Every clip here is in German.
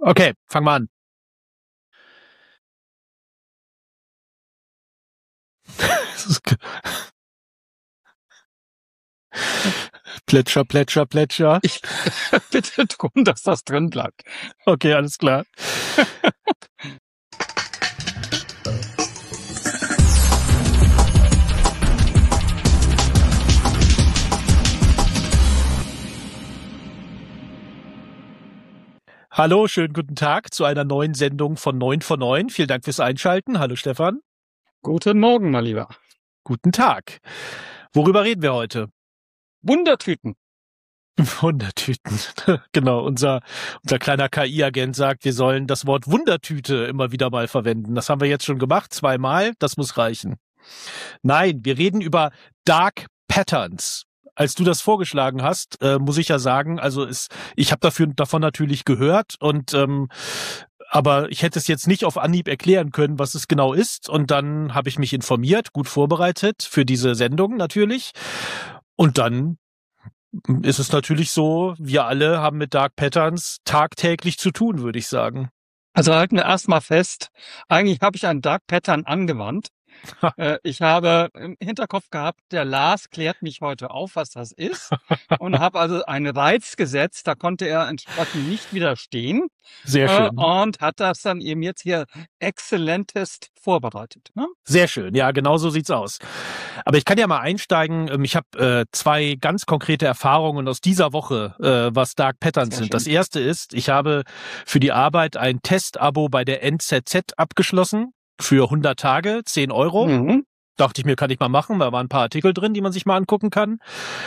Okay, fang mal an. Plätscher, Plätscher, Plätscher. Ich bitte drum, dass das drin bleibt. Okay, alles klar. Hallo, schönen guten Tag zu einer neuen Sendung von 9 von 9. Vielen Dank fürs Einschalten. Hallo Stefan. Guten Morgen, mein Lieber. Guten Tag. Worüber reden wir heute? Wundertüten. Wundertüten. Genau, unser kleiner KI-Agent sagt, wir sollen das Wort Wundertüte immer wieder mal verwenden. Das haben wir jetzt schon gemacht, 2-mal. Das muss reichen. Nein, wir reden über Dark Patterns. Als du das vorgeschlagen hast, muss ich ja sagen, also ich habe davon natürlich gehört aber ich hätte es jetzt nicht auf Anhieb erklären können, was es genau ist. Und dann habe ich mich informiert, gut vorbereitet für diese Sendung natürlich. Und dann ist es natürlich so, wir alle haben mit Dark Patterns tagtäglich zu tun, würde ich sagen. Also halten wir erstmal fest, eigentlich habe ich ein Dark Pattern angewandt. Ich habe im Hinterkopf gehabt, der Lars klärt mich heute auf, was das ist, und habe also einen Reiz gesetzt, da konnte er entsprechend nicht widerstehen. Sehr schön. Und hat das dann eben jetzt hier exzellentest vorbereitet. Ne? Sehr schön, ja, genau so sieht's aus. Aber ich kann ja mal einsteigen. Ich habe 2 ganz konkrete Erfahrungen aus dieser Woche, was Dark Patterns sind. Das erste ist, ich habe für die Arbeit ein Testabo bei der NZZ abgeschlossen für 100 Tage, 10 Euro. Mhm. Dachte ich mir, kann ich mal machen. Da waren ein paar Artikel drin, die man sich mal angucken kann.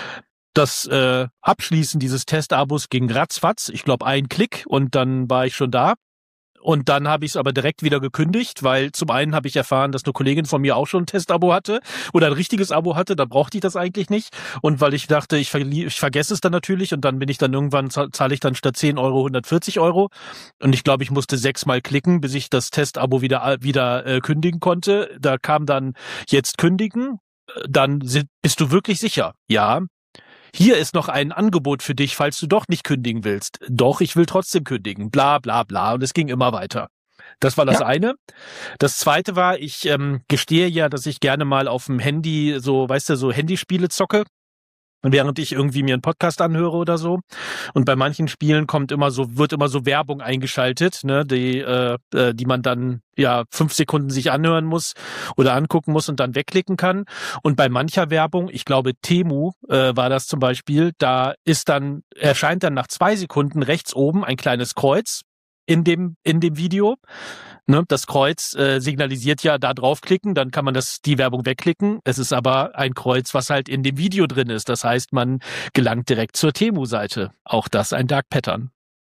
Das Abschließen dieses Testabos ging ratzfatz. Ich glaube, 1 Klick und dann war ich schon da. Und dann habe ich es aber direkt wieder gekündigt, weil zum einen habe ich erfahren, dass eine Kollegin von mir auch schon ein Testabo hatte oder ein richtiges Abo hatte, da brauchte ich das eigentlich nicht. Und weil ich dachte, ich vergesse es dann natürlich und dann bin ich dann irgendwann, zahle ich dann statt 10 Euro 140 Euro. Und ich glaube, ich musste 6-mal klicken, bis ich das Testabo wieder kündigen konnte. Da kam dann jetzt kündigen, dann bist du wirklich sicher? Ja. Hier ist noch ein Angebot für dich, falls du doch nicht kündigen willst. Doch, ich will trotzdem kündigen. Bla, bla, bla. Und es ging immer weiter. Das war das eine. Das zweite war, ich gestehe ja, dass ich gerne mal auf dem Handy so Handyspiele zocke. Und während ich irgendwie mir einen Podcast anhöre oder so. Und bei manchen Spielen wird immer so Werbung eingeschaltet, ne, die man dann 5 Sekunden sich anhören muss oder angucken muss und dann wegklicken kann. Und bei mancher Werbung, ich glaube Temu war das zum Beispiel, erscheint dann nach 2 Sekunden rechts oben ein kleines Kreuz in dem Video. Ne, das Kreuz signalisiert ja, da draufklicken, dann kann man die Werbung wegklicken. Es ist aber ein Kreuz, was halt in dem Video drin ist. Das heißt, man gelangt direkt zur Temu-Seite. Auch das ein Dark Pattern.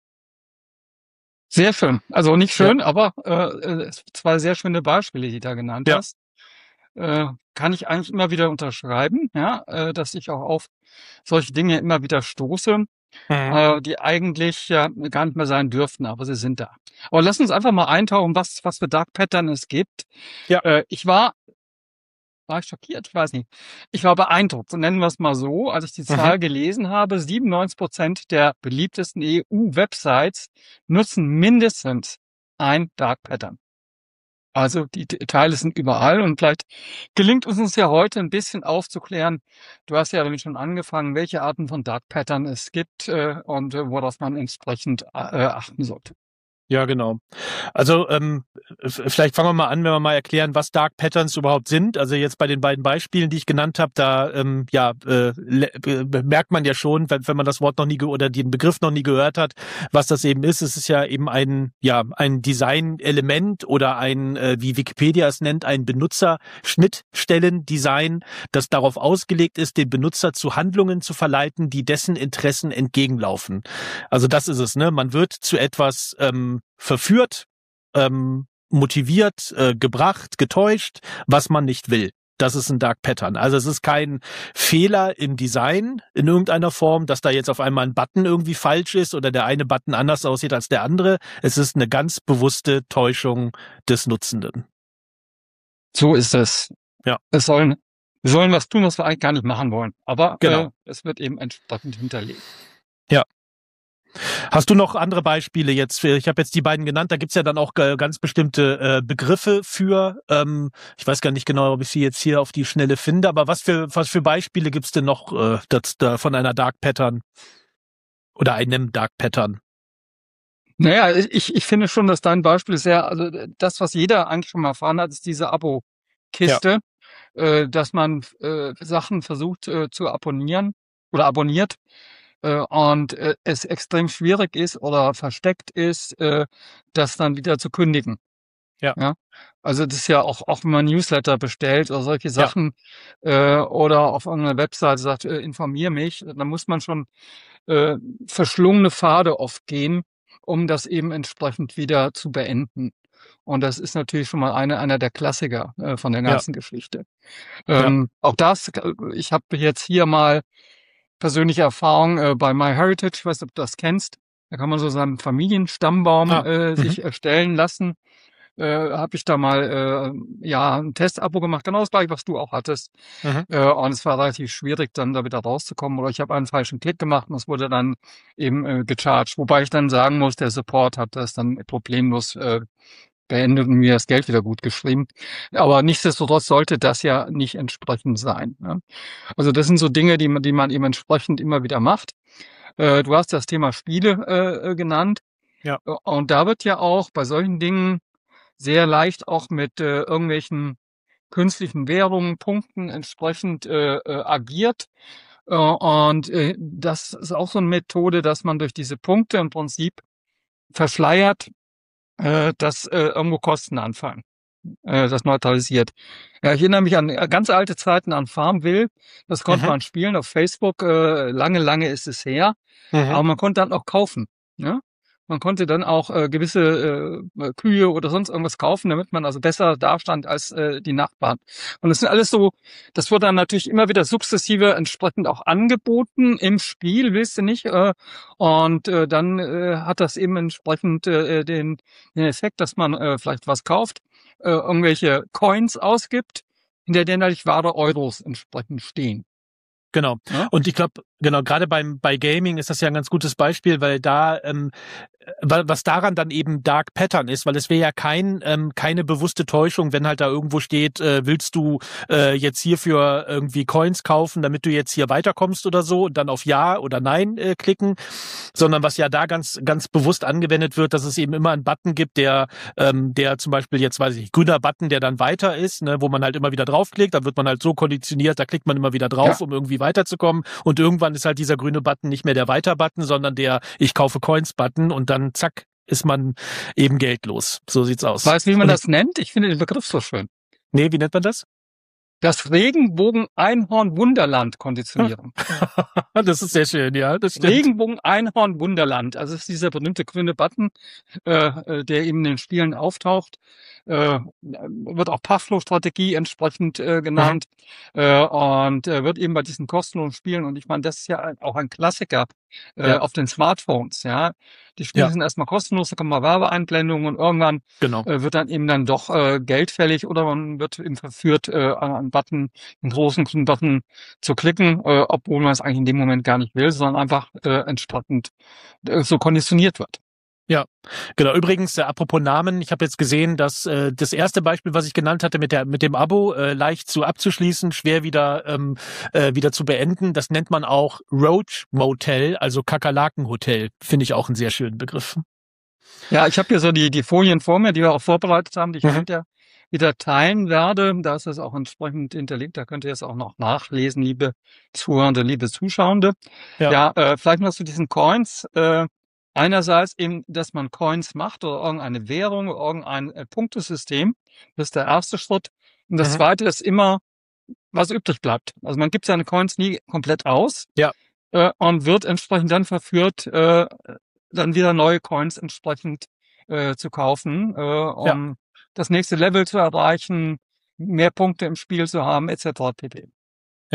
Sehr schön. Also nicht schön, aber 2 sehr schöne Beispiele, die du da genannt hast. Kann ich eigentlich immer wieder unterschreiben, dass ich auch auf solche Dinge immer wieder stoße. Die eigentlich ja gar nicht mehr sein dürften, aber sie sind da. Aber lass uns einfach mal eintauchen, was für Dark Pattern es gibt. Ja. War ich schockiert? Ich weiß nicht. Ich war beeindruckt, so nennen wir es mal so, als ich die Zahl gelesen habe. 97% der beliebtesten EU-Websites nutzen mindestens ein Dark Pattern. Also die Teile sind überall und vielleicht gelingt uns ja heute ein bisschen aufzuklären. Du hast ja damit schon angefangen, welche Arten von Dark Pattern es gibt und worauf man entsprechend achten sollte. Ja, genau. Also vielleicht fangen wir mal an, wenn wir mal erklären, was Dark Patterns überhaupt sind. Also jetzt bei den beiden Beispielen, die ich genannt habe, da merkt man ja schon, wenn man das Wort noch nie oder den Begriff noch nie gehört hat, was das eben ist. Es ist ja eben ein Design-Element oder wie Wikipedia es nennt, ein Benutzer-Schnittstellen-Design, das darauf ausgelegt ist, den Benutzer zu Handlungen zu verleiten, die dessen Interessen entgegenlaufen. Also das ist es, ne? Man wird zu etwas verführt, motiviert, gebracht, getäuscht, was man nicht will. Das ist ein Dark Pattern. Also es ist kein Fehler im Design in irgendeiner Form, dass da jetzt auf einmal ein Button irgendwie falsch ist oder der eine Button anders aussieht als der andere. Es ist eine ganz bewusste Täuschung des Nutzenden. So ist es. Ja. Wir sollen was tun, was wir eigentlich gar nicht machen wollen. Aber genau. es wird eben entsprechend hinterlegt. Ja. Hast du noch andere Beispiele jetzt? Ich habe jetzt die beiden genannt, da gibt's ja dann auch ganz bestimmte Begriffe für. Ich weiß gar nicht genau, ob ich sie jetzt hier auf die Schnelle finde, aber was für Beispiele gibt's denn noch da von einer Dark Pattern oder einem Dark Pattern? Naja, ich finde schon, dass dein Beispiel sehr, also das, was jeder eigentlich schon mal erfahren hat, ist diese Abo-Kiste, dass man Sachen versucht zu abonnieren oder abonniert und es extrem schwierig ist oder versteckt ist, das dann wieder zu kündigen. Ja. Ja, also das ist ja auch wenn man Newsletter bestellt oder solche Sachen oder auf irgendeiner Webseite sagt, informier mich, dann muss man schon verschlungene Pfade oft gehen, um das eben entsprechend wieder zu beenden. Und das ist natürlich schon mal einer der Klassiker von der ganzen Geschichte. Auch das, ich habe jetzt hier mal persönliche Erfahrung bei MyHeritage, ich weiß nicht, ob du das kennst. Da kann man so seinen Familienstammbaum sich erstellen lassen. Habe ich da mal ein Testabo gemacht, genau das gleiche, was du auch hattest. Und es war relativ schwierig, dann da wieder rauszukommen. Oder ich habe einen falschen Klick gemacht und es wurde dann eben gecharged. Wobei ich dann sagen muss, der Support hat das dann problemlos beendet und mir das Geld wieder gut geschrieben. Aber nichtsdestotrotz sollte das ja nicht entsprechend sein. Ne? Also das sind so Dinge, die man eben entsprechend immer wieder macht. Du hast das Thema Spiele genannt. Ja. Und da wird ja auch bei solchen Dingen sehr leicht auch mit irgendwelchen künstlichen Währungen, Punkten entsprechend agiert. Und das ist auch so eine Methode, dass man durch diese Punkte im Prinzip verschleiert, dass irgendwo Kosten anfallen. Das neutralisiert. Ja, ich erinnere mich an ganz alte Zeiten an Farmville. Das konnte man spielen auf Facebook. Lange ist es her. Aber man konnte dann auch kaufen. Ja? Man konnte dann auch gewisse Kühe oder sonst irgendwas kaufen, damit man also besser dastand als die Nachbarn. Und das sind alles so, das wurde dann natürlich immer wieder sukzessive entsprechend auch angeboten im Spiel, willst du nicht? Und dann hat das eben entsprechend den Effekt, dass man vielleicht was kauft, irgendwelche Coins ausgibt, hinter denen natürlich wahre Euros entsprechend stehen. Genau. Ja? Und ich glaube, genau, gerade bei Gaming ist das ja ein ganz gutes Beispiel, weil da, was daran dann eben Dark Pattern ist, weil es wäre ja keine bewusste Täuschung, wenn halt da irgendwo steht, willst du jetzt hierfür irgendwie Coins kaufen, damit du jetzt hier weiterkommst oder so und dann auf Ja oder Nein klicken, sondern was ja da ganz bewusst angewendet wird, dass es eben immer einen Button gibt, der zum Beispiel jetzt, weiß ich nicht, grüner Button, der dann weiter ist, ne, wo man halt immer wieder draufklickt, da wird man halt so konditioniert, da klickt man immer wieder drauf, um irgendwie weiterzukommen und irgendwann ist halt dieser grüne Button nicht mehr der Weiter-Button, sondern der Ich kaufe Coins-Button und dann zack, ist man eben geldlos. So sieht's aus. Weißt du, wie man das nennt? Ich finde den Begriff so schön. Nee, wie nennt man das? Das Regenbogen-Einhorn-Wunderland-Konditionieren. Das ist sehr schön, ja, das stimmt. Regenbogen-Einhorn-Wunderland. Also es ist dieser berühmte grüne Button, der eben in den Spielen auftaucht. Wird auch Pavlov-Strategie entsprechend genannt. Und wird eben bei diesen kostenlosen Spielen, und ich meine, das ist ja auch ein Klassiker auf den Smartphones, ja. Die Spiele sind erstmal kostenlos, da kommen mal Werbeeinblendungen und irgendwann wird dann eben dann doch Geld fällig oder man wird eben verführt, einen Button, einen großen grünen Button zu klicken, obwohl man es eigentlich in dem Moment gar nicht will, sondern einfach entsprechend so konditioniert wird. Ja, genau. Übrigens, apropos Namen, ich habe jetzt gesehen, dass das erste Beispiel, was ich genannt hatte mit dem Abo, leicht abzuschließen, schwer wieder zu beenden, das nennt man auch Roach Motel, also Kakerlakenhotel. Finde ich auch einen sehr schönen Begriff. Ja, ich habe hier so die Folien vor mir, die wir auch vorbereitet haben, die ich hinterher wieder teilen werde. Da ist das auch entsprechend hinterlegt. Da könnt ihr es auch noch nachlesen, liebe Zuhörende, liebe Zuschauende. Ja, vielleicht noch zu diesen Coins. Einerseits eben, dass man Coins macht oder irgendeine Währung, oder irgendein Punktesystem. Das ist der erste Schritt. Und das zweite ist immer, was übrig bleibt. Also man gibt seine Coins nie komplett aus. Ja. Und wird entsprechend dann verführt, dann wieder neue Coins entsprechend zu kaufen, um das nächste Level zu erreichen, mehr Punkte im Spiel zu haben, etc. pp. Ja.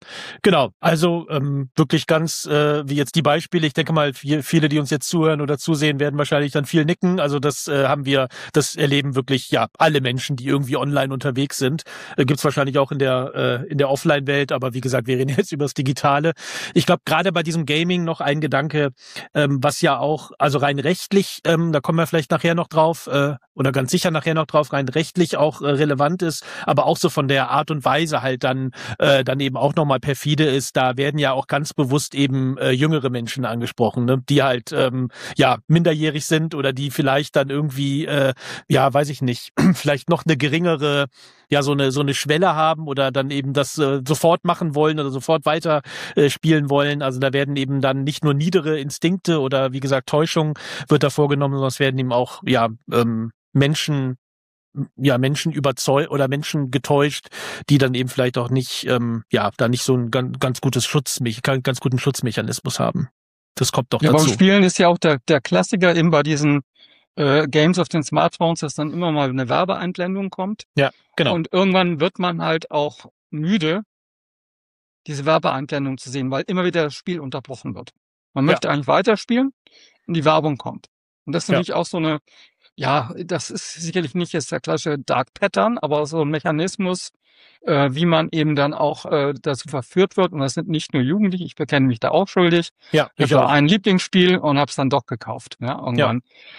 Genau, also wirklich ganz wie jetzt die Beispiele. Ich denke mal, viele, die uns jetzt zuhören oder zusehen, werden wahrscheinlich dann viel nicken. Also das das erleben wirklich ja alle Menschen, die irgendwie online unterwegs sind. Gibt's wahrscheinlich auch in der Offline-Welt, aber wie gesagt, wir reden jetzt über das Digitale. Ich glaube, gerade bei diesem Gaming noch ein Gedanke, was ja auch, also rein rechtlich, da kommen wir vielleicht nachher noch drauf, oder ganz sicher nachher noch drauf, rein rechtlich auch relevant ist, aber auch so von der Art und Weise halt dann eben auch nochmal perfide ist, da werden ja auch ganz bewusst eben jüngere Menschen angesprochen, ne? Die halt minderjährig sind oder die vielleicht dann irgendwie, weiß ich nicht, vielleicht noch eine geringere, so eine Schwelle haben oder dann eben das sofort machen wollen oder sofort weiter spielen wollen. Also da werden eben dann nicht nur niedere Instinkte oder wie gesagt Täuschung wird da vorgenommen, sondern es werden eben auch Menschen überzeugt oder Menschen getäuscht, die dann eben vielleicht auch nicht, da nicht so ein ganz guten Schutzmechanismus haben. Das kommt doch dazu. Beim Spielen ist ja auch der Klassiker eben bei diesen Games auf den Smartphones, dass dann immer mal eine Werbeeinblendung kommt. Ja, genau. Und irgendwann wird man halt auch müde, diese Werbeeinblendung zu sehen, weil immer wieder das Spiel unterbrochen wird. Man möchte eigentlich weiterspielen und die Werbung kommt. Und das ist natürlich auch so eine, das ist sicherlich nicht jetzt der klassische Dark Pattern, aber so ein Mechanismus, wie man eben dann auch dazu verführt wird. Und das sind nicht nur Jugendliche, ich bekenne mich da auch schuldig. Ja, ich habe ein Lieblingsspiel und habe es dann doch gekauft. Ja, irgendwann,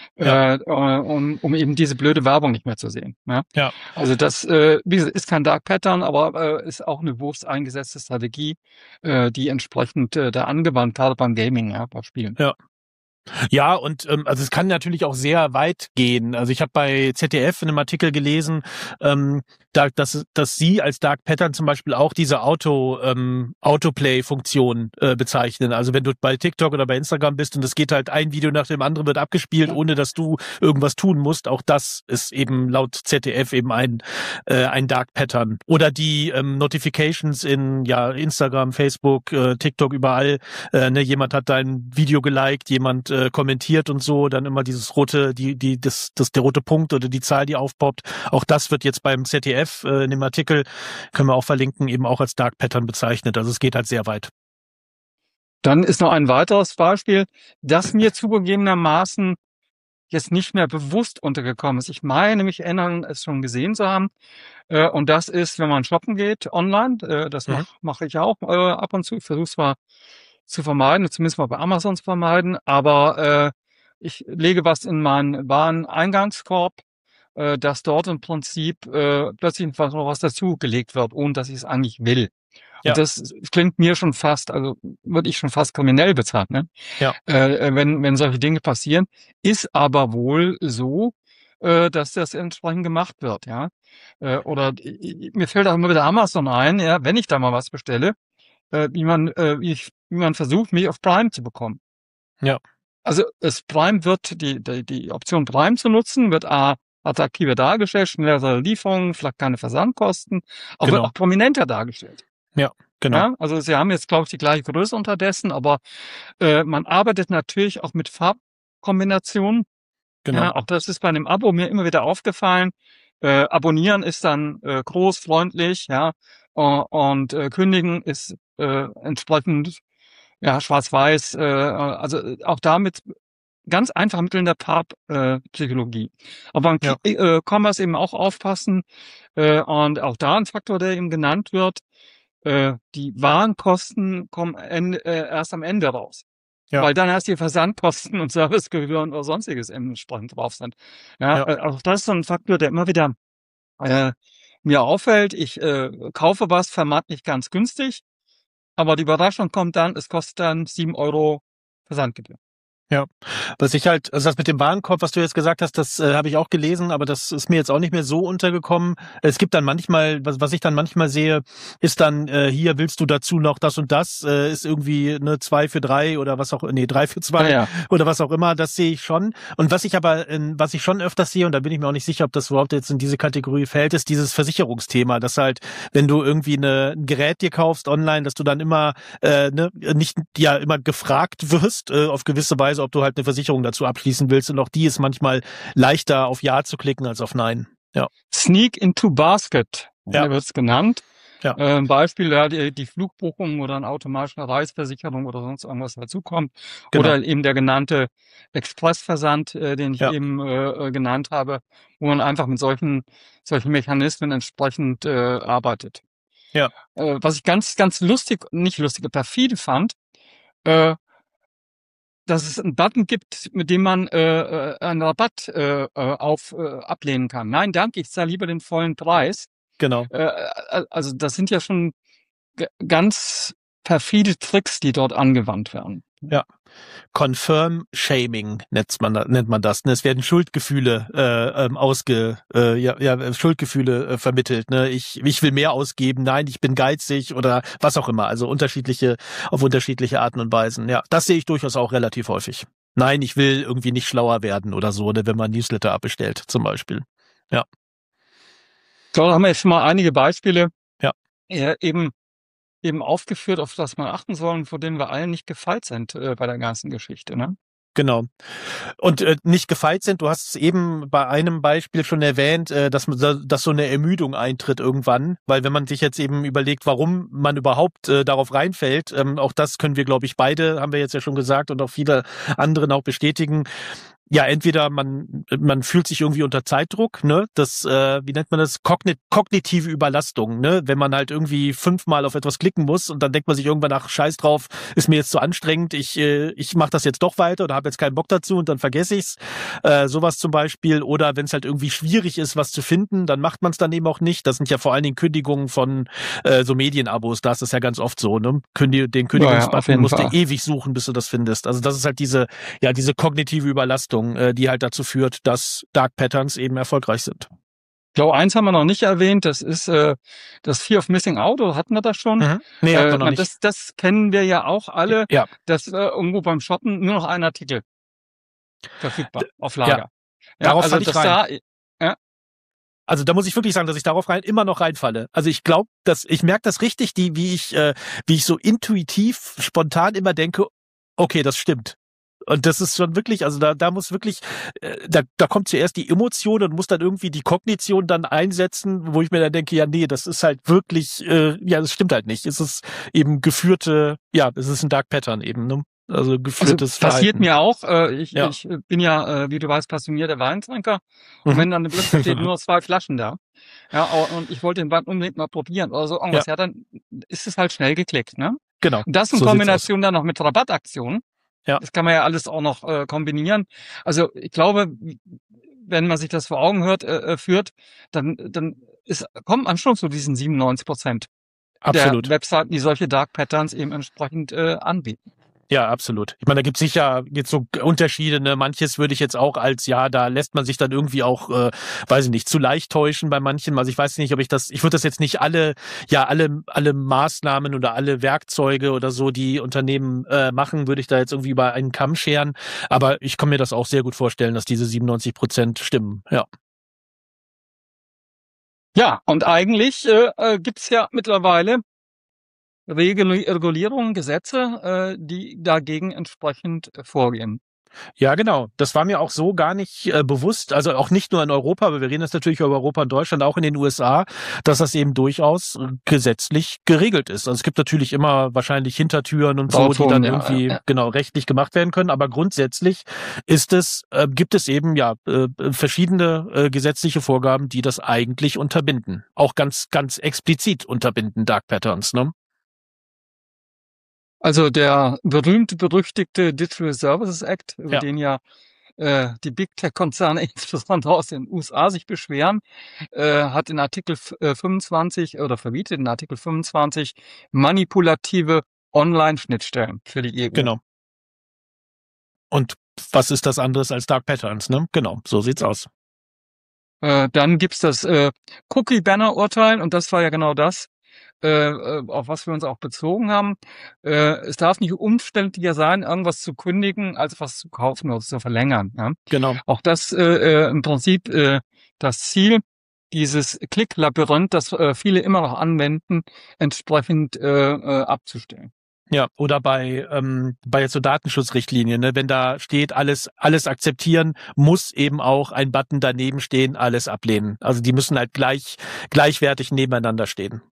um eben diese blöde Werbung nicht mehr zu sehen. Ja, also das wie gesagt, ist kein Dark Pattern, aber ist auch eine bewusst eingesetzte Strategie, die entsprechend da angewandt, gerade beim Gaming, bei Spielen. Ja. Ja, und also es kann natürlich auch sehr weit gehen. Also ich habe bei ZDF in einem Artikel gelesen, dass sie als Dark Pattern zum Beispiel auch diese Autoplay-Funktion bezeichnen. Also wenn du bei TikTok oder bei Instagram bist und es geht halt ein Video nach dem anderen wird abgespielt, ohne dass du irgendwas tun musst, auch das ist eben laut ZDF eben ein Dark Pattern. Oder die Notifications in Instagram, Facebook, TikTok, überall. Jemand hat dein Video geliked, jemand kommentiert und so, dann immer dieses rote, der rote Punkt oder die Zahl, die aufpoppt. Auch das wird jetzt beim ZDF in dem Artikel, können wir auch verlinken, eben auch als Dark Pattern bezeichnet. Also es geht halt sehr weit. Dann ist noch ein weiteres Beispiel, das mir zugegebenermaßen jetzt nicht mehr bewusst untergekommen ist. Ich meine mich erinnern, es schon gesehen zu haben. Und das ist, wenn man shoppen geht online. Das mache ich auch ab und zu. Ich versuche es mal zu vermeiden, zumindest mal bei Amazon zu vermeiden. Aber ich lege was in meinen Wareneingangskorb, dass dort im Prinzip plötzlich noch was dazugelegt wird, ohne dass ich es eigentlich will. Und das klingt mir schon fast, also würde ich schon fast kriminell bezeichnen, wenn solche Dinge passieren. Ist aber wohl so, dass das entsprechend gemacht wird, oder mir fällt auch immer wieder Amazon ein, wenn ich da mal was bestelle, wie man versucht, mich auf Prime zu bekommen. Ja. Also Prime wird, die Option Prime zu nutzen, wird attraktiver dargestellt, schnellere Lieferungen, vielleicht keine Versandkosten, aber wird auch prominenter dargestellt. Ja, genau. Ja, also sie haben jetzt, glaube ich, die gleiche Größe unterdessen, aber man arbeitet natürlich auch mit Farbkombinationen. Genau. Ja, auch das ist bei einem Abo mir immer wieder aufgefallen. Abonnieren ist dann groß, freundlich, und kündigen ist entsprechend schwarz-weiß. Also auch damit ganz einfach Mitteln der Farbpsychologie. Aber beim E-Commerce eben auch aufpassen. Und auch da ein Faktor, der eben genannt wird. Die Warenkosten kommen erst am Ende raus. Ja. Weil dann erst die Versandkosten und Servicegebühren oder sonstiges entsprechend drauf sind. Auch das ist so ein Faktor, der immer wieder mir auffällt. Ich kaufe was vermeintlich ganz günstig, aber die Überraschung kommt dann, es kostet dann 7 € Versandgebühr. Ja, also das mit dem Warenkorb, was du jetzt gesagt hast, das habe ich auch gelesen, aber das ist mir jetzt auch nicht mehr so untergekommen. Es gibt dann manchmal, was ich dann manchmal sehe, ist dann, hier willst du dazu noch das und das, ist irgendwie 2 für 3 oder 3 für 2 oder was auch immer, das sehe ich schon. Und was ich schon öfters sehe, und da bin ich mir auch nicht sicher, ob das überhaupt jetzt in diese Kategorie fällt, ist dieses Versicherungsthema, dass halt, wenn du irgendwie ein Gerät dir kaufst online, dass du dann immer nicht immer gefragt wirst, auf gewisse Weise, ob du halt eine Versicherung dazu abschließen willst, und auch die ist manchmal leichter auf Ja zu klicken als auf Nein. Ja. Sneak into Basket, wird es genannt. Ja. Ein Beispiel, ja, die Flugbuchung oder eine automatische Reiseversicherung oder sonst irgendwas dazukommt. Genau. Oder eben der genannte Expressversand, den ich Ja. eben genannt habe, wo man einfach mit solchen Mechanismen entsprechend arbeitet. Ja. Was ich ganz, ganz nicht lustig, perfide fand, dass es einen Button gibt, mit dem man einen Rabatt ablehnen kann. Nein, danke, ich zahle lieber den vollen Preis. Genau. Also das sind ja schon ganz perfide Tricks, die dort angewandt werden. Ja. Confirm Shaming nennt man das. Ne? Es werden Schuldgefühle Schuldgefühle vermittelt. Ne? Ich will mehr ausgeben. Nein, ich bin geizig oder was auch immer. Also auf unterschiedliche Arten und Weisen. Ja, das sehe ich durchaus auch relativ häufig. Nein, ich will irgendwie nicht schlauer werden oder so, ne? Wenn man Newsletter abbestellt zum Beispiel. Ja. So, da haben wir jetzt schon mal einige Beispiele Ja. Eben aufgeführt, auf das man achten soll und vor denen wir allen nicht gefeit sind bei der ganzen Geschichte, ne? Genau. Und nicht gefeit sind, du hast es eben bei einem Beispiel schon erwähnt, dass so eine Ermüdung eintritt irgendwann, weil wenn man sich jetzt eben überlegt, warum man überhaupt darauf reinfällt, auch das können wir, glaube ich, beide, haben wir jetzt ja schon gesagt und auch viele anderen auch bestätigen. Ja, entweder man fühlt sich irgendwie unter Zeitdruck, ne? Das, wie nennt man das? Kognitive Überlastung, ne? Wenn man halt irgendwie 5-mal auf etwas klicken muss und dann denkt man sich irgendwann nach, scheiß drauf, ist mir jetzt zu anstrengend, ich mache das jetzt doch weiter oder habe jetzt keinen Bock dazu und dann vergesse ich's. Sowas zum Beispiel. Oder wenn es halt irgendwie schwierig ist, was zu finden, dann macht man es dann eben auch nicht. Das sind ja vor allen Dingen Kündigungen von so Medienabos, da ist das ja ganz oft so, ne? Den Kündigungsbutton musst du ewig suchen, bis du das findest. Also das ist halt diese kognitive Überlastung, die halt dazu führt, dass Dark Patterns eben erfolgreich sind. Ich glaube, eins haben wir noch nicht erwähnt, das ist das Fear of Missing Out, oder hatten wir das schon? Nee, hatten wir noch nicht. Das kennen wir ja auch alle, ja. dass irgendwo beim Shoppen nur noch ein Artikel verfügbar auf Lager. Ja. Darauf falle ich rein. Also da muss ich wirklich sagen, dass ich darauf immer noch reinfalle. Also ich glaube, ich merke das richtig, wie ich so intuitiv, spontan immer denke, okay, das stimmt. Und das ist schon wirklich, also da muss wirklich, da kommt zuerst die Emotion und muss dann irgendwie die Kognition dann einsetzen, wo ich mir dann denke, ja, nee, das ist halt wirklich, das stimmt halt nicht. Es ist eben es ist ein Dark Pattern eben, ne? Also geführtes Verhalten. Passiert mir auch. Ich bin ja, wie du weißt, passionierter Weintrinker. Und wenn dann plötzlich steht nur 2 Flaschen da, ja, und ich wollte den Wein unbedingt mal probieren oder so irgendwas, dann ist es halt schnell geklickt, ne? Genau. Und das in Kombination dann noch mit Rabattaktionen. Ja. Das kann man ja alles auch noch kombinieren. Also ich glaube, wenn man sich das vor Augen führt, dann kommt man schon zu diesen 97% Absolut. der Webseiten, die solche Dark Patterns eben entsprechend anbieten. Ja, absolut. Ich meine, da gibt's sicher jetzt so Unterschiede, ne? Manches würde ich jetzt auch als, da lässt man sich dann irgendwie auch, weiß ich nicht, zu leicht täuschen bei manchen. Also ich weiß nicht, ich würde das jetzt nicht alle Maßnahmen oder alle Werkzeuge oder so, die Unternehmen machen, würde ich da jetzt irgendwie über einen Kamm scheren. Aber ich kann mir das auch sehr gut vorstellen, dass diese 97% stimmen, ja. Ja, und eigentlich gibt's ja mittlerweile Regulierungen, Gesetze, die dagegen entsprechend vorgehen. Ja, genau. Das war mir auch so gar nicht bewusst. Also auch nicht nur in Europa, aber wir reden jetzt natürlich über Europa und Deutschland, auch in den USA, dass das eben durchaus gesetzlich geregelt ist. Also es gibt natürlich immer wahrscheinlich Hintertüren und so, die dann irgendwie genau rechtlich gemacht werden können. Aber grundsätzlich gibt es eben verschiedene gesetzliche Vorgaben, die das eigentlich unterbinden. Auch ganz, ganz explizit unterbinden, Dark Patterns, ne? Also der berühmte-berüchtigte Digital Services Act, über den ja die Big Tech-Konzerne insbesondere aus den USA sich beschweren, hat in Artikel 25 oder verbietet in Artikel 25 manipulative Online-Schnittstellen für die EU. Genau. Und was ist das anderes als Dark Patterns, ne? Genau, so sieht's aus. Dann gibt's das Cookie-Banner-Urteil und das war ja genau das, auf was wir uns auch bezogen haben. Es darf nicht umständlicher sein, irgendwas zu kündigen, als was zu kaufen oder zu verlängern. Ja? Genau. Auch das im Prinzip das Ziel, dieses Klick-Labyrinth, das viele immer noch anwenden, entsprechend abzustellen. Ja, oder bei jetzt so Datenschutzrichtlinien, ne, wenn da steht, alles akzeptieren, muss eben auch ein Button daneben stehen, alles ablehnen. Also die müssen halt gleichwertig nebeneinander stehen.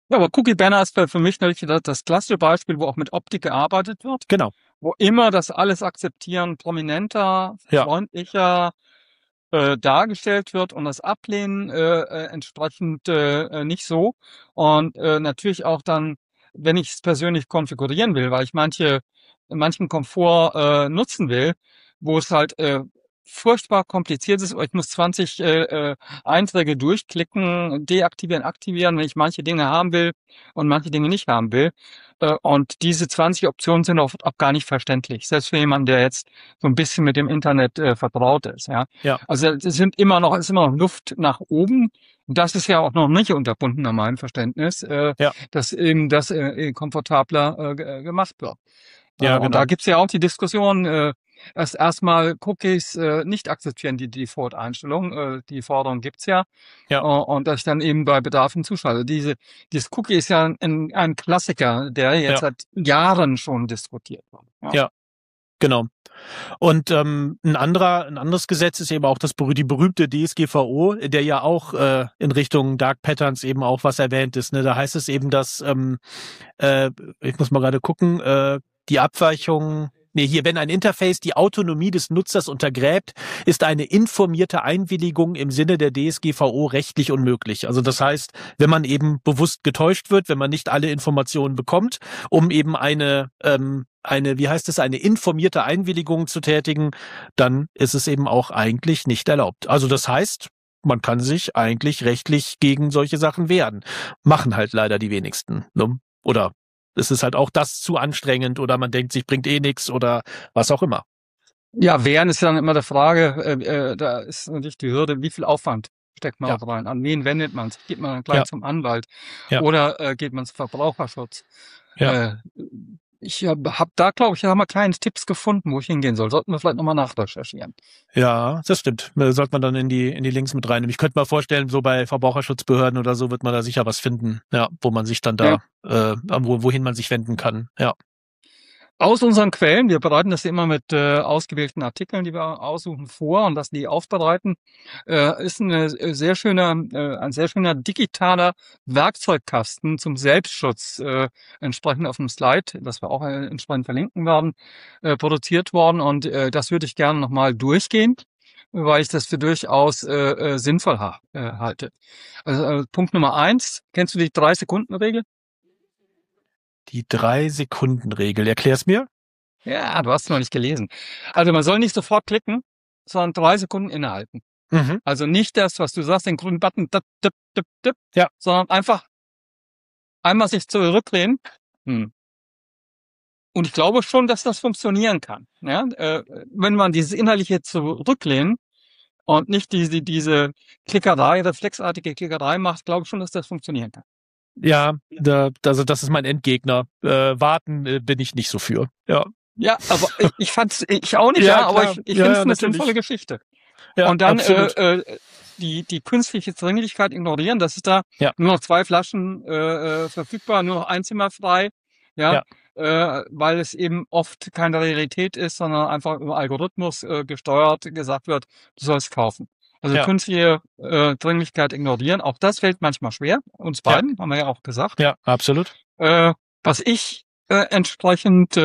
Ja, aber Cookie Banner ist für mich natürlich das klassische Beispiel, wo auch mit Optik gearbeitet wird, Genau. wo immer das alles akzeptieren prominenter, Ja. freundlicher dargestellt wird und das Ablehnen entsprechend nicht so. Und natürlich auch dann, wenn ich es persönlich konfigurieren will, weil ich manchen Komfort nutzen will, wo es halt furchtbar kompliziert ist, oder ich muss 20 Einträge durchklicken, deaktivieren, aktivieren, wenn ich manche Dinge haben will und manche Dinge nicht haben will. Und diese 20 Optionen sind oft auch gar nicht verständlich, selbst für jemanden, der jetzt so ein bisschen mit dem Internet vertraut ist. Ja. Ja. Also es ist immer noch Luft nach oben. Und das ist ja auch noch nicht unterbunden nach meinem Verständnis, Ja. dass eben das komfortabler gemacht wird. Ja, Und da genau. gibt's ja auch die Diskussion, erstmal Cookies nicht akzeptieren, die Default-Einstellung. Die Forderung gibt's ja. Ja. Und dass ich dann eben bei Bedarf hinzuschalte. Dieses Cookie ist ja ein Klassiker, der jetzt seit Jahren schon diskutiert wird. Ja. Genau. Und ein anderes Gesetz ist eben auch die berühmte DSGVO, der ja auch in Richtung Dark Patterns eben auch was erwähnt ist. Ne? Da heißt es eben, dass ich muss mal gerade gucken, die Abweichung. Nee, hier, wenn ein Interface die Autonomie des Nutzers untergräbt, ist eine informierte Einwilligung im Sinne der DSGVO rechtlich unmöglich. Also das heißt, wenn man eben bewusst getäuscht wird, wenn man nicht alle Informationen bekommt, um eben eine informierte Einwilligung zu tätigen, dann ist es eben auch eigentlich nicht erlaubt. Also das heißt, man kann sich eigentlich rechtlich gegen solche Sachen wehren. Machen halt leider die wenigsten. Ne? Oder es ist halt auch das zu anstrengend oder man denkt sich, bringt eh nichts oder was auch immer. Ja, wehren ist ja dann immer der Frage, da ist natürlich die Hürde, wie viel Aufwand steckt man da rein? An wen wendet man es? Geht man dann gleich zum Anwalt? Oder geht man zum Verbraucherschutz? Ja. Ich habe da, glaube ich, mal kleine Tipps gefunden, wo ich hingehen soll. Sollten wir vielleicht nochmal nachrecherchieren. Ja, das stimmt. Sollte man dann in die Links mit reinnehmen. Ich könnte mir vorstellen, so bei Verbraucherschutzbehörden oder so wird man da sicher was finden, ja, wo man sich dann wohin man sich wenden kann. Ja. Aus unseren Quellen, wir bereiten das immer mit ausgewählten Artikeln, die wir aussuchen, vor und lassen die aufbereiten, ist ein sehr schöner digitaler Werkzeugkasten zum Selbstschutz, entsprechend auf dem Slide, das wir auch entsprechend verlinken werden, produziert worden. Und das würde ich gerne nochmal durchgehen, weil ich das für durchaus sinnvoll halte. Also Punkt Nummer 1, kennst du die 3-Sekunden-Regel? Die 3-Sekunden-Regel. Erklär's mir. Ja, du hast es noch nicht gelesen. Also man soll nicht sofort klicken, sondern 3 Sekunden innehalten. Mhm. Also nicht das, was du sagst, den grünen Button, ja, sondern einfach einmal sich zurücklehnen. Und ich glaube schon, dass das funktionieren kann. Ja? Wenn man dieses innerliche Zurücklehnen und nicht diese Klickerei, reflexartige Klickerei macht, glaube ich schon, dass das funktionieren kann. Ja, also das ist mein Endgegner. Warten bin ich nicht so für. Ja. Ja, aber ich auch nicht, aber ich finde es eine sinnvolle Geschichte. Ja, und dann die künstliche Dringlichkeit ignorieren, das ist da nur noch 2 Flaschen verfügbar, nur noch ein Zimmer frei, weil es eben oft keine Realität ist, sondern einfach über Algorithmus gesteuert gesagt wird, du sollst kaufen. Also künstliche Dringlichkeit ignorieren, auch das fällt manchmal schwer, uns beiden, haben wir ja auch gesagt. Ja, absolut. Was ich entsprechend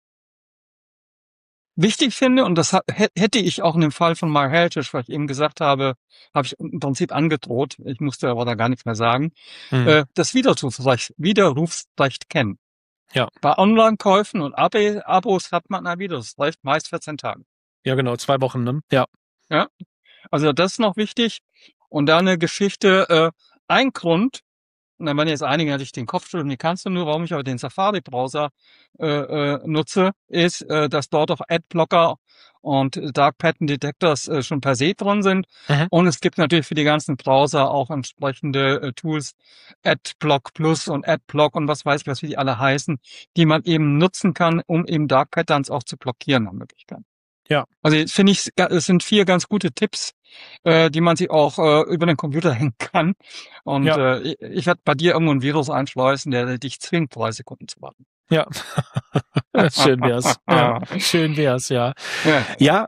wichtig finde, und das hätte ich auch in dem Fall von MyHeritage, was ich eben gesagt habe, habe ich im Prinzip angedroht, ich musste aber da gar nichts mehr sagen, das Widerrufsrecht kennen. Ja. Bei Online-Käufen und Abos hat man ein Widerrufsrecht, meist 14 Tage. Ja, genau, 2 Wochen, ne? Ja. Ja, also das ist noch wichtig. Und da eine Geschichte, ein Grund, und dann werden jetzt einige natürlich den Kopf schütteln, wie kannst du nur, warum ich aber den Safari-Browser nutze, ist, dass dort auch Adblocker und Dark Pattern Detectors schon per se drin sind. Und es gibt natürlich für die ganzen Browser auch entsprechende Tools, Adblock Plus und Adblock und was weiß ich, wie die alle heißen, die man eben nutzen kann, um eben Dark Patterns auch zu blockieren nach Möglichkeit. Ja. Also finde ich, es sind 4 ganz gute Tipps, die man sich auch über den Computer hängen kann. Und ich werde bei dir irgendwo ein Virus einschleusen, der dich zwingt, 3 Sekunden zu warten. Ja. Schön wär's. Ja. Schön wär's, ja. Ja,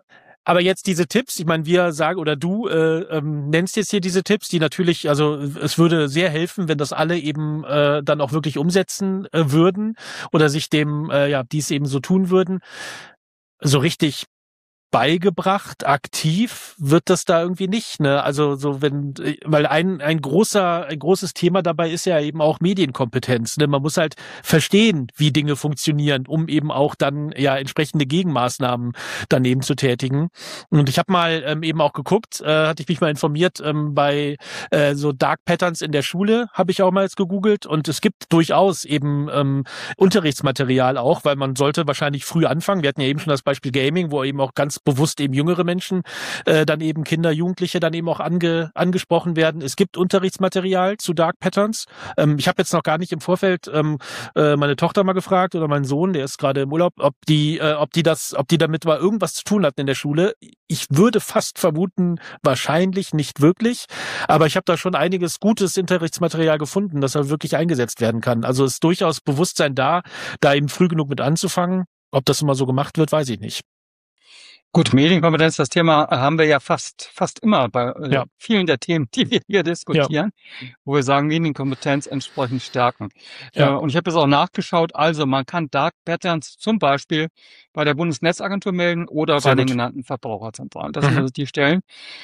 Aber jetzt diese Tipps, ich meine, wir sagen oder du nennst jetzt hier diese Tipps, die natürlich, also es würde sehr helfen, wenn das alle eben dann auch wirklich umsetzen würden oder sich dem, dies eben so tun würden. So richtig beigebracht, aktiv wird das da irgendwie nicht, ne? Also so weil ein großes Thema dabei ist ja eben auch Medienkompetenz, ne? Man muss halt verstehen, wie Dinge funktionieren, um eben auch dann ja entsprechende Gegenmaßnahmen daneben zu tätigen. Und ich habe mal eben auch geguckt, hatte ich mich mal informiert, bei so Dark Patterns in der Schule habe ich auch mal jetzt gegoogelt und es gibt durchaus eben Unterrichtsmaterial auch, weil man sollte wahrscheinlich früh anfangen. Wir hatten ja eben schon das Beispiel Gaming, wo eben auch ganz bewusst eben jüngere Menschen, dann eben Kinder, Jugendliche dann eben auch angesprochen werden. Es gibt Unterrichtsmaterial zu Dark Patterns. Ich habe jetzt noch gar nicht im Vorfeld meine Tochter mal gefragt oder meinen Sohn, der ist gerade im Urlaub, ob die damit mal irgendwas zu tun hatten in der Schule. Ich würde fast vermuten, wahrscheinlich nicht wirklich, aber ich habe da schon einiges gutes Unterrichtsmaterial gefunden, das halt wirklich eingesetzt werden kann. Also ist durchaus Bewusstsein da eben früh genug mit anzufangen. Ob das immer so gemacht wird, weiß ich nicht. Gut, Medienkompetenz, das Thema haben wir ja fast immer bei vielen der Themen, die wir hier diskutieren, wo wir sagen, Medienkompetenz entsprechend stärken. Ja. Und ich habe jetzt auch nachgeschaut, also man kann Dark Patterns zum Beispiel bei der Bundesnetzagentur melden oder bei den genannten Verbraucherzentralen. Das sind also die Stellen,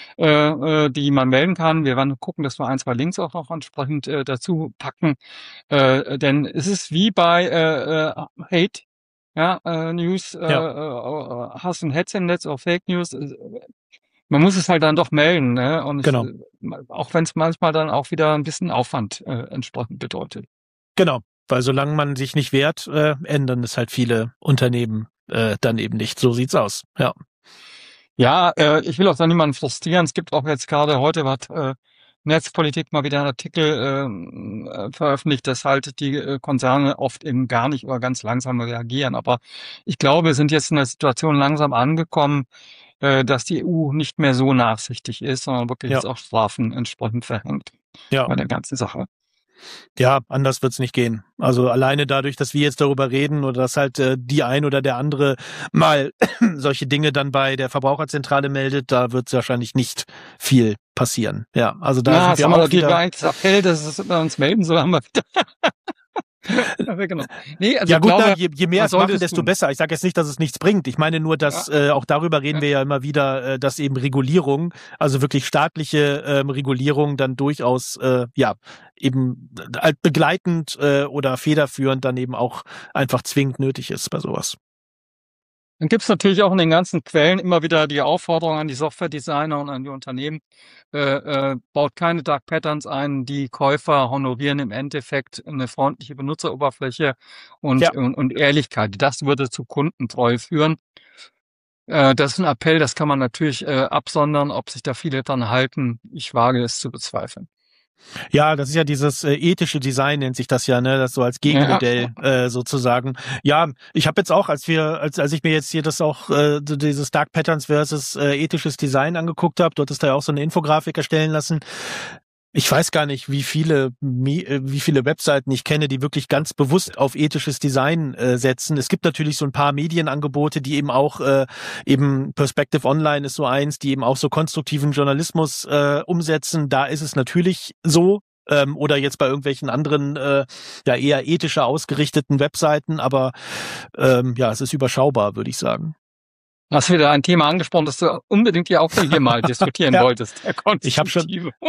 die man melden kann. Wir werden gucken, dass wir 1, 2 Links auch noch entsprechend dazu packen. Denn es ist wie bei Hate, News, Hass und Hetze im Netz, auch Fake News. Man muss es halt dann doch melden, ne? Und auch wenn es manchmal dann auch wieder ein bisschen Aufwand entsprechend bedeutet. Genau, weil solange man sich nicht wehrt, ändern es halt viele Unternehmen dann eben nicht. So sieht's aus, ja. Ja, ich will auch da niemanden frustrieren. Es gibt auch jetzt gerade heute Netzpolitik mal wieder einen Artikel veröffentlicht, dass halt die Konzerne oft eben gar nicht oder ganz langsam reagieren. Aber ich glaube, wir sind jetzt in der Situation langsam angekommen, dass die EU nicht mehr so nachsichtig ist, sondern wirklich jetzt auch Strafen entsprechend verhängt bei der ganzen Sache. Ja, anders wird's nicht gehen. Also alleine dadurch, dass wir jetzt darüber reden oder dass halt die ein oder der andere mal solche Dinge dann bei der Verbraucherzentrale meldet, da wird wahrscheinlich nicht viel passieren. Ja, also da sind wir auch wieder... Appell, dass wir uns melden, so haben wir wieder... Genau. Nee, also ja gut, je mehr es machen, desto besser. Ich sage jetzt nicht, dass es nichts bringt. Ich meine nur, dass auch darüber reden wir ja immer wieder, dass eben Regulierung, also wirklich staatliche Regulierung dann durchaus eben begleitend oder federführend dann eben auch einfach zwingend nötig ist bei sowas. Dann gibt's natürlich auch in den ganzen Quellen immer wieder die Aufforderung an die Software-Designer und an die Unternehmen, baut keine Dark Patterns ein, die Käufer honorieren im Endeffekt eine freundliche Benutzeroberfläche und Ehrlichkeit. Das würde zu Kundentreue führen. Das ist ein Appell, das kann man natürlich absondern, ob sich da viele dran halten. Ich wage es zu bezweifeln. Ja, das ist ja dieses ethische Design, nennt sich das ja, ne, das so als Gegenmodell sozusagen. Ja, ich habe jetzt auch, als ich mir jetzt hier das auch dieses Dark Patterns versus ethisches Design angeguckt habe, dort ist da ja auch so eine Infografik erstellen lassen. Ich weiß gar nicht, wie viele Webseiten ich kenne, die wirklich ganz bewusst auf ethisches Design setzen. Es gibt natürlich so ein paar Medienangebote, die eben auch eben Perspective Online ist so eins, die eben auch so konstruktiven Journalismus umsetzen. Da ist es natürlich so. Oder jetzt bei irgendwelchen anderen eher ethischer ausgerichteten Webseiten, aber es ist überschaubar, würde ich sagen. Hast du wieder ein Thema angesprochen, das du unbedingt ja auch hier mal diskutieren wolltest. Ich habe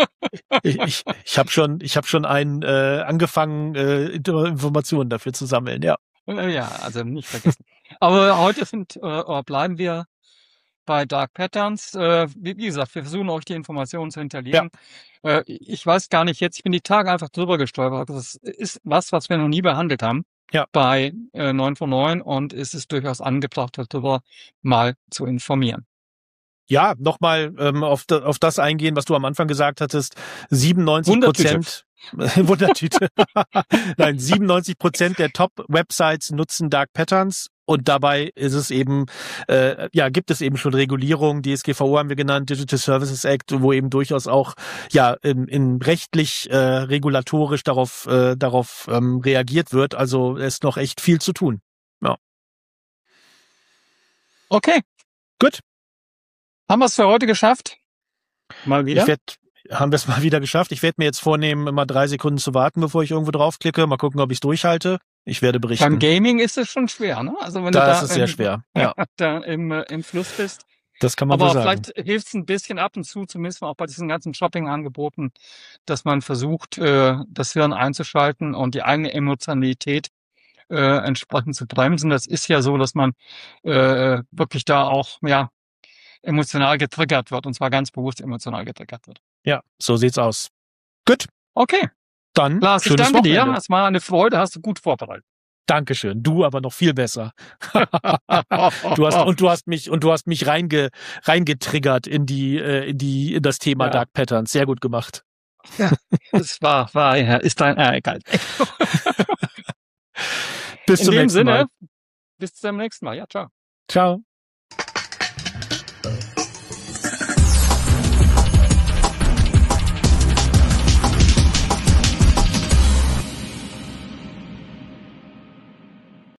schon angefangen, Informationen dafür zu sammeln, ja. Ja, also nicht vergessen. Aber heute bleiben wir bei Dark Patterns. Wie gesagt, wir versuchen euch die Informationen zu hinterlegen. Ja. Ich weiß gar nicht jetzt, ich bin die Tage einfach drüber gestolpert. Das ist was wir noch nie behandelt haben. Ja. Bei 9 von 9 und es ist durchaus angebracht, darüber mal zu informieren. Ja, nochmal auf das eingehen, was du am Anfang gesagt hattest. 97%. Wundertüte. Nein, 97% der Top-Websites nutzen Dark Patterns. Und dabei ist es eben, gibt es eben schon Regulierung, DSGVO haben wir genannt, Digital Services Act, wo eben durchaus auch in rechtlich regulatorisch darauf reagiert wird. Also es ist noch echt viel zu tun. Ja. Okay. Gut. Haben wir es für heute geschafft? Mal wieder? Haben wir es mal wieder geschafft. Ich werde mir jetzt vornehmen, immer 3 Sekunden zu warten, bevor ich irgendwo draufklicke. Mal gucken, ob ich es durchhalte. Ich werde berichten. Beim Gaming ist es schon schwer, ne? Also wenn Das du ist sehr schwer. Ja, da im Fluss bist. das kann man Aber wohl sagen. vielleicht hilft es ein bisschen ab und zu, zumindest auch bei diesen ganzen Shopping-Angeboten, dass man versucht, das Hirn einzuschalten und die eigene Emotionalität entsprechend zu bremsen. Das ist ja so, dass man wirklich da auch emotional getriggert wird, und zwar ganz bewusst emotional getriggert wird. Ja, so sieht's aus. Gut, Okay, dann Lars, ich schönes danke dir. Wochenende. Es war eine Freude, hast du gut vorbereitet. Dankeschön. Du aber noch viel besser. Du hast mich reingetriggert in das Thema Ja. Dark Patterns. Sehr gut gemacht. Es ist egal. Bis In zum dem nächsten Mal. Sinne, bis zum nächsten Mal. Ja, ciao. Ciao.